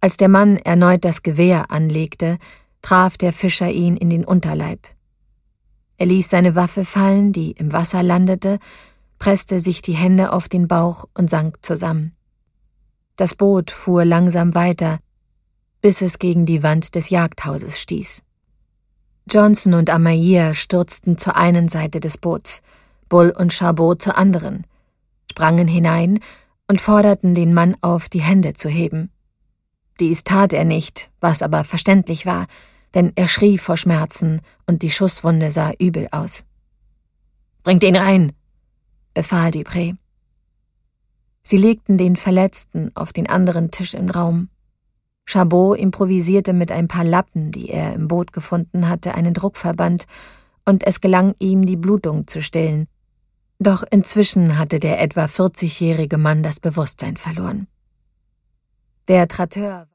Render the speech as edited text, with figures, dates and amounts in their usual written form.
Als der Mann erneut das Gewehr anlegte, traf der Fischer ihn in den Unterleib. Er ließ seine Waffe fallen, die im Wasser landete, presste sich die Hände auf den Bauch und sank zusammen. Das Boot fuhr langsam weiter, bis es gegen die Wand des Jagdhauses stieß. Johnson und Amaya stürzten zur einen Seite des Boots, Bull und Chabot zur anderen, sprangen hinein und forderten den Mann auf, die Hände zu heben. Dies tat er nicht, was aber verständlich war, denn er schrie vor Schmerzen und die Schusswunde sah übel aus. »Bringt ihn rein«, befahl Dupré. Sie legten den Verletzten auf den anderen Tisch im Raum. Chabot improvisierte mit ein paar Lappen, die er im Boot gefunden hatte, einen Druckverband, und es gelang ihm, die Blutung zu stillen. Doch inzwischen hatte der etwa 40-jährige Mann das Bewusstsein verloren. Der Traiteur